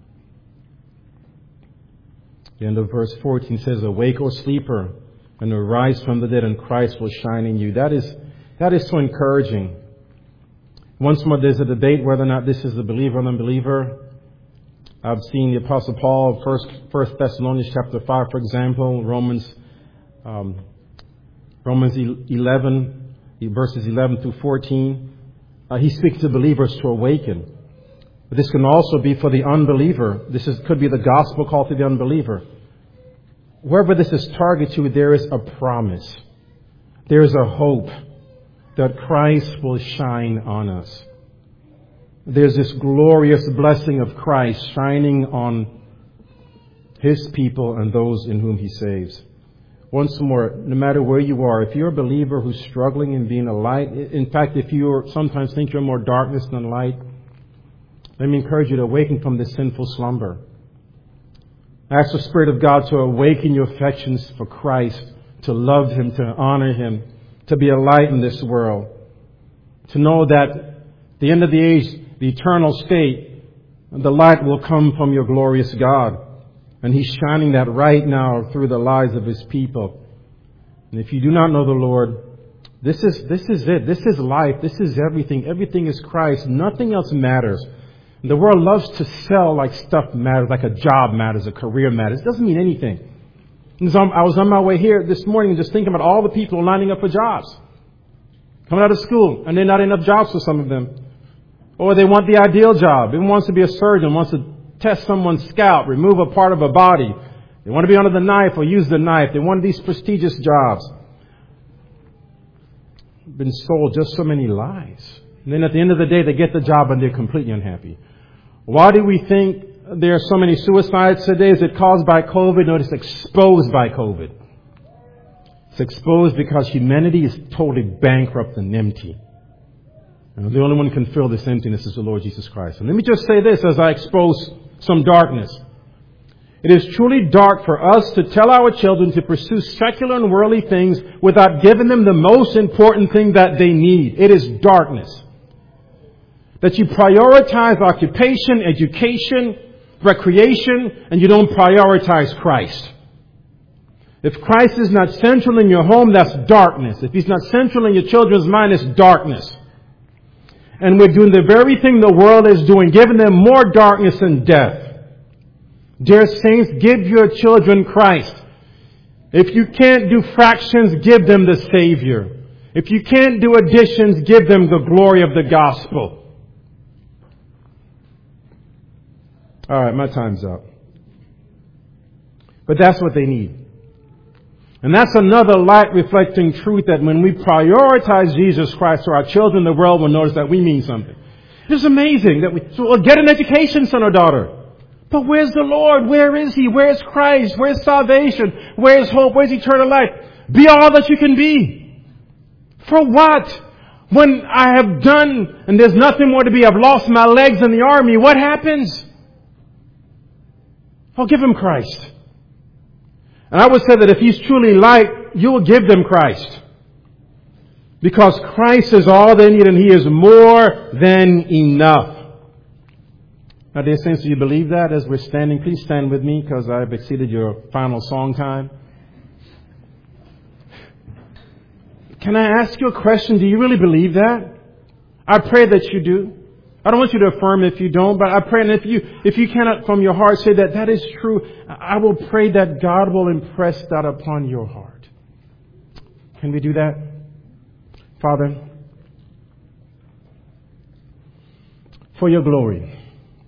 The end of verse fourteen says, "Awake, O sleeper, and arise from the dead, and Christ will shine in you." That is, that is so encouraging. Once more, there's a debate whether or not this is a believer or unbeliever. I've seen the Apostle Paul, First, First Thessalonians chapter five, for example, Romans, um, Romans eleven, verses eleven through fourteen. Uh, he speaks to believers to awaken. But this can also be for the unbeliever. This is, could be the gospel call to the unbeliever. Wherever this is targeted to, there is a promise. There is a hope that Christ will shine on us. There's this glorious blessing of Christ shining on His people and those in whom He saves. Once more, no matter where you are, if you're a believer who's struggling in being a light, in fact, if you sometimes think you're more darkness than light, let me encourage you to awaken from this sinful slumber. Ask the Spirit of God to awaken your affections for Christ, to love Him, to honor Him, to be a light in this world, to know that at the end of the age, the eternal state, the light will come from your glorious God. And He's shining that right now through the lives of His people. And if you do not know the Lord, this is, this is it. This is life. This is everything. Everything is Christ. Nothing else matters. The world loves to sell like stuff matters, like a job matters, a career matters. It doesn't mean anything. I was on my way here this morning just thinking about all the people lining up for jobs. Coming out of school, and there are not enough jobs for some of them. Or they want the ideal job. Everyone wants to be a surgeon, wants to test someone's scalp, remove a part of a body. They want to be under the knife or use the knife. They want these prestigious jobs. Been sold just so many lies. And then at the end of the day, they get the job and they're completely unhappy. Why do we think there are so many suicides today? Is it caused by COVID? No, it's exposed by COVID. It's exposed because humanity is totally bankrupt and empty. And the only one who can fill this emptiness is the Lord Jesus Christ. And let me just say this as I expose some darkness. It is truly dark for us to tell our children to pursue secular and worldly things without giving them the most important thing that they need. It is darkness. That you prioritize occupation, education, recreation, and you don't prioritize Christ. If Christ is not central in your home, that's darkness. If He's not central in your children's mind, it's darkness. And we're doing the very thing the world is doing, giving them more darkness and death. Dear saints, give your children Christ. If you can't do fractions, give them the Savior. If you can't do additions, give them the glory of the gospel. All right, my time's up. But that's what they need. And that's another light reflecting truth that when we prioritize Jesus Christ to our children, the world will notice that we mean something. It's amazing that we, so we'll get an education, son or daughter. But where's the Lord? Where is He? Where's Christ? Where's salvation? Where's hope? Where's eternal life? Be all that you can be. For what? When I have done and there's nothing more to be, I've lost my legs in the army, what happens? I'll give Him Christ. And I would say that if He's truly light, you will give them Christ. Because Christ is all they need and He is more than enough. Now, dear saints, do you believe that? As we're standing, please stand with me because I've exceeded your final song time. Can I ask you a question? Do you really believe that? I pray that you do. I don't want you to affirm if you don't, but I pray, and if you if you cannot from your heart say that that is true, I will pray that God will impress that upon your heart. Can we do that? Father, for your glory,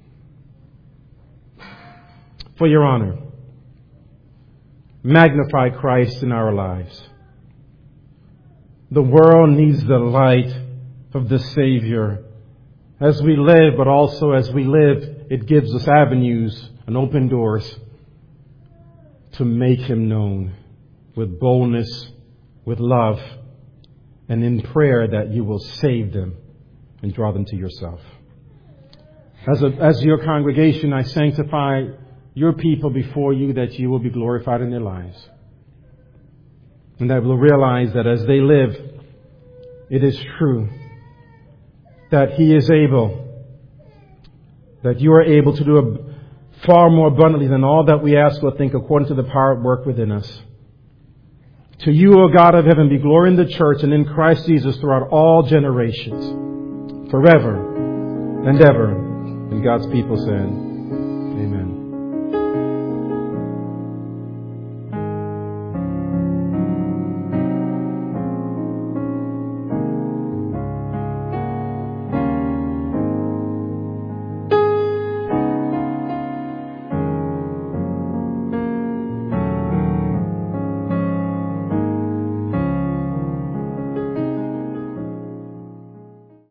for your honor, magnify Christ in our lives. The world needs the light of the Savior. As we live, but also as we live, it gives us avenues and open doors to make Him known with boldness, with love, and in prayer that you will save them and draw them to yourself. As, a, as your congregation, I sanctify your people before you, that you will be glorified in their lives. And that will realize that as they live, it is true that He is able, that you are able to do a far more abundantly than all that we ask or think, according to the power at work within us. To you, O God of heaven, be glory in the church and in Christ Jesus throughout all generations, forever and ever. And God's people said,